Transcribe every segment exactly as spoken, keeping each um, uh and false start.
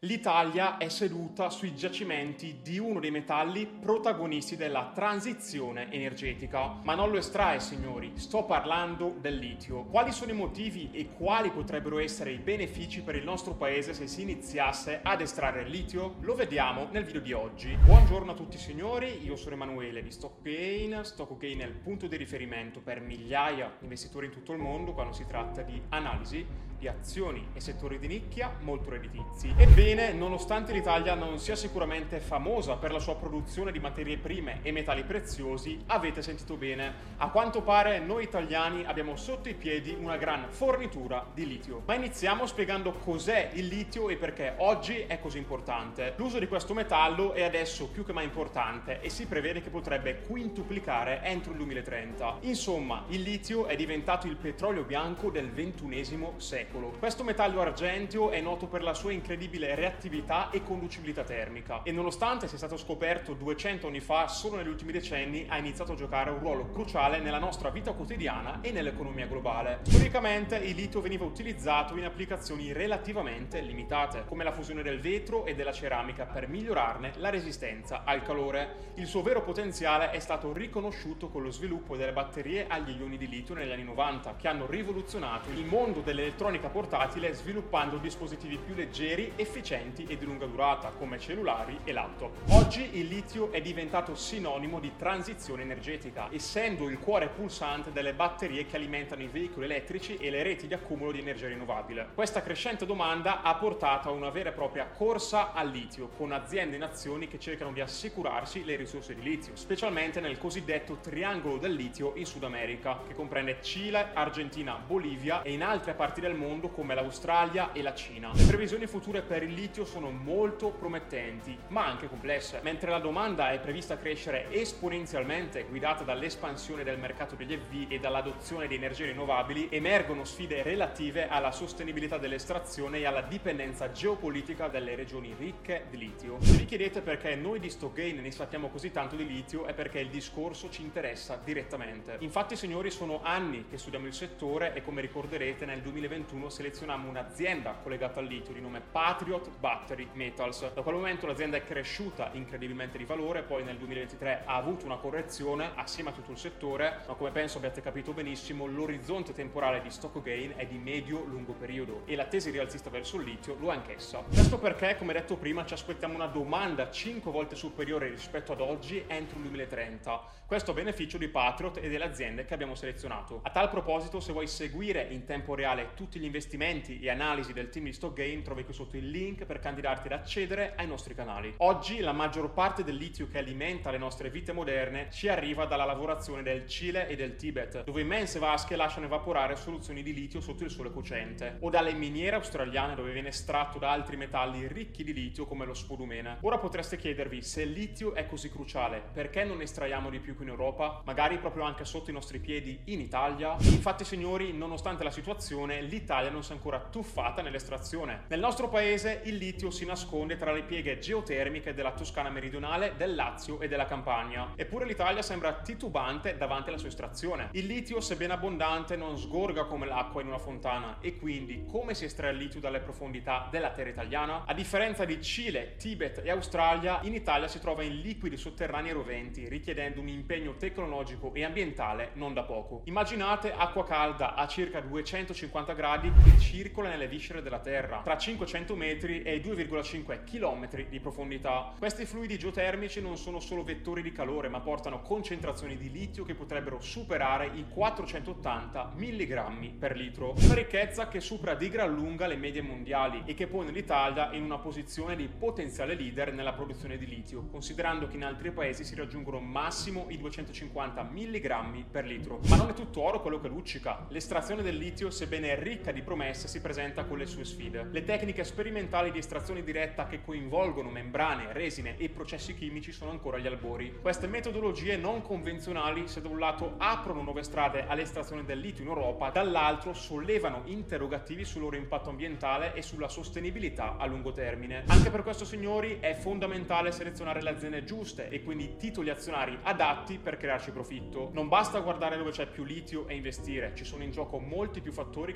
L'Italia è seduta sui giacimenti di uno dei metalli protagonisti della transizione energetica, ma non lo estrae, signori, sto parlando del litio. Quali sono i motivi e quali potrebbero essere i benefici per il nostro paese se si iniziasse ad estrarre il litio? Lo vediamo nel video di oggi. Buongiorno a tutti signori, io sono Emanuele di StockGain. StockGain è il punto di riferimento per migliaia di investitori in tutto il mondo quando si tratta di analisi di azioni e settori di nicchia molto redditizi. Ebbene, nonostante l'Italia non sia sicuramente famosa per la sua produzione di materie prime e metalli preziosi, avete sentito bene. A quanto pare noi italiani abbiamo sotto i piedi una gran fornitura di litio. Ma iniziamo spiegando cos'è il litio e perché oggi è così importante. L'uso di questo metallo è adesso più che mai importante e si prevede che potrebbe quintuplicare entro il duemilatrenta. Insomma, il litio è diventato il petrolio bianco del ventunesimo secolo. Questo metallo argenteo è noto per la sua incredibile reattività e conducibilità termica e nonostante sia stato scoperto duecento anni fa, solo negli ultimi decenni ha iniziato a giocare un ruolo cruciale nella nostra vita quotidiana e nell'economia globale. Storicamente il litio veniva utilizzato in applicazioni relativamente limitate, come la fusione del vetro e della ceramica per migliorarne la resistenza al calore. Il suo vero potenziale è stato riconosciuto con lo sviluppo delle batterie agli ioni di litio negli anni novanta, che hanno rivoluzionato il mondo dell'elettronica portatile sviluppando dispositivi più leggeri, efficienti e di lunga durata come cellulari e laptop. Oggi il litio è diventato sinonimo di transizione energetica, essendo il cuore pulsante delle batterie che alimentano i veicoli elettrici e le reti di accumulo di energia rinnovabile. Questa crescente domanda ha portato a una vera e propria corsa al litio, con aziende e nazioni che cercano di assicurarsi le risorse di litio, specialmente nel cosiddetto triangolo del litio in Sud America, che comprende Cile, Argentina, Bolivia e in altre parti del mondo come l'Australia e la Cina. Le previsioni future per il litio sono molto promettenti, ma anche complesse. Mentre la domanda è prevista crescere esponenzialmente, guidata dall'espansione del mercato degli E V e dall'adozione di energie rinnovabili, emergono sfide relative alla sostenibilità dell'estrazione e alla dipendenza geopolitica delle regioni ricche di litio. Se vi chiedete perché noi di StockGain ne sappiamo così tanto di litio, è perché il discorso ci interessa direttamente. Infatti, signori, sono anni che studiamo il settore e, come ricorderete, nel duemilaventuno selezionammo un'azienda collegata al litio di nome Patriot Battery Metals. Da quel momento l'azienda è cresciuta incredibilmente di valore, poi nel duemilaventitré ha avuto una correzione assieme a tutto il settore, ma come penso abbiate capito benissimo, l'orizzonte temporale di StockGain è di medio-lungo periodo e la tesi rialzista verso il litio lo è anch'essa. Questo perché, come detto prima, ci aspettiamo una domanda cinque volte superiore rispetto ad oggi entro il duemilatrenta. Questo a beneficio di Patriot e delle aziende che abbiamo selezionato. A tal proposito, se vuoi seguire in tempo reale tutti gli investimenti e analisi del team di StockGain, trovi qui sotto il link per candidarti ad accedere ai nostri canali. Oggi la maggior parte del litio che alimenta le nostre vite moderne ci arriva dalla lavorazione del Cile e del Tibet, dove immense vasche lasciano evaporare soluzioni di litio sotto il sole cocente, o dalle miniere australiane dove viene estratto da altri metalli ricchi di litio come lo spodumene. Ora potreste chiedervi, se il litio è così cruciale, perché non ne estraiamo di più qui in Europa? Magari proprio anche sotto i nostri piedi in Italia? Infatti, signori, nonostante la situazione, l'Italia non si è ancora tuffata nell'estrazione. Nel nostro paese il litio si nasconde tra le pieghe geotermiche della Toscana meridionale, del Lazio e della Campania. Eppure l'Italia sembra titubante davanti alla sua estrazione. Il litio, sebbene abbondante, non sgorga come l'acqua in una fontana e quindi come si estrae il litio dalle profondità della terra italiana? A differenza di Cile, Tibet e Australia, in Italia si trova in liquidi sotterranei roventi, richiedendo un impegno tecnologico e ambientale non da poco. Immaginate acqua calda a circa duecentocinquanta gradi che circola nelle viscere della Terra, tra cinquecento metri e due virgola cinque chilometri di profondità. Questi fluidi geotermici non sono solo vettori di calore, ma portano concentrazioni di litio che potrebbero superare i quattrocentottanta milligrammi per litro. Una ricchezza che supera di gran lunga le medie mondiali e che pone l'Italia in una posizione di potenziale leader nella produzione di litio, considerando che in altri paesi si raggiungono massimo i duecentocinquanta milligrammi per litro. Ma non è tutto oro quello che luccica. L'estrazione del litio, sebbene ricca di promesse, si presenta con le sue sfide. Le tecniche sperimentali di estrazione diretta che coinvolgono membrane, resine e processi chimici sono ancora agli albori. Queste metodologie non convenzionali, se da un lato aprono nuove strade all'estrazione del litio in Europa, dall'altro sollevano interrogativi sul loro impatto ambientale e sulla sostenibilità a lungo termine. Anche per questo, signori, è fondamentale selezionare le aziende giuste e quindi i titoli azionari adatti per crearci profitto. Non basta guardare dove c'è più litio e investire, ci sono in gioco molti più fattori che possono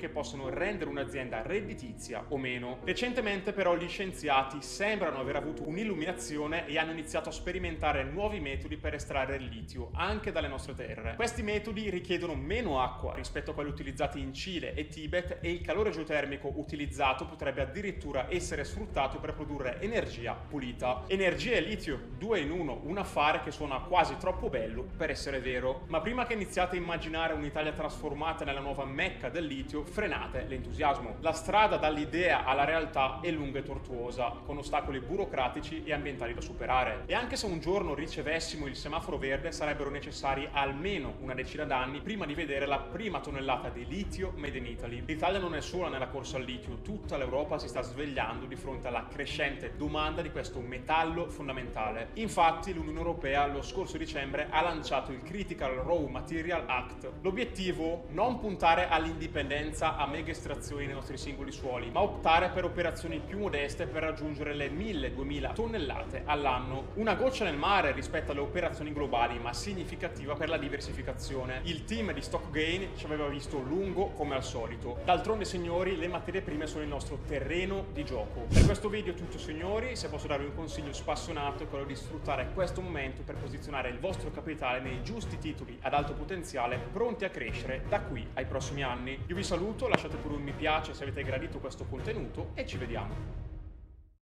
possono rendere un'azienda redditizia o meno. Recentemente però gli scienziati sembrano aver avuto un'illuminazione e hanno iniziato a sperimentare nuovi metodi per estrarre il litio anche dalle nostre terre. Questi metodi richiedono meno acqua rispetto a quelli utilizzati in Cile e Tibet e il calore geotermico utilizzato potrebbe addirittura essere sfruttato per produrre energia pulita. Energia e litio, due in uno, un affare che suona quasi troppo bello per essere vero. Ma prima che iniziate a immaginare un'Italia trasformata nella nuova mecca del litio, frenate l'entusiasmo. La strada dall'idea alla realtà è lunga e tortuosa, con ostacoli burocratici e ambientali da superare. E anche se un giorno ricevessimo il semaforo verde, sarebbero necessari almeno una decina d'anni prima di vedere la prima tonnellata di litio made in Italy. L'Italia non è sola nella corsa al litio, tutta l'Europa si sta svegliando di fronte alla crescente domanda di questo metallo fondamentale. Infatti l'Unione Europea lo scorso dicembre ha lanciato il Critical Raw Material Act. L'obiettivo? Non puntare all'indipendenza a mega estrazioni nei nostri singoli suoli, ma optare per operazioni più modeste per raggiungere le mille-duemila tonnellate all'anno. Una goccia nel mare rispetto alle operazioni globali, ma significativa per la diversificazione. Il team di Stockgain ci aveva visto lungo come al solito. D'altronde, signori, le materie prime sono il nostro terreno di gioco. Per questo video è tutto, signori. Se posso darvi un consiglio spassionato è quello di sfruttare questo momento per posizionare il vostro capitale nei giusti titoli ad alto potenziale, pronti a crescere da qui ai prossimi anni. Io vi saluto, lasciate pure un mi piace se avete gradito questo contenuto e ci vediamo.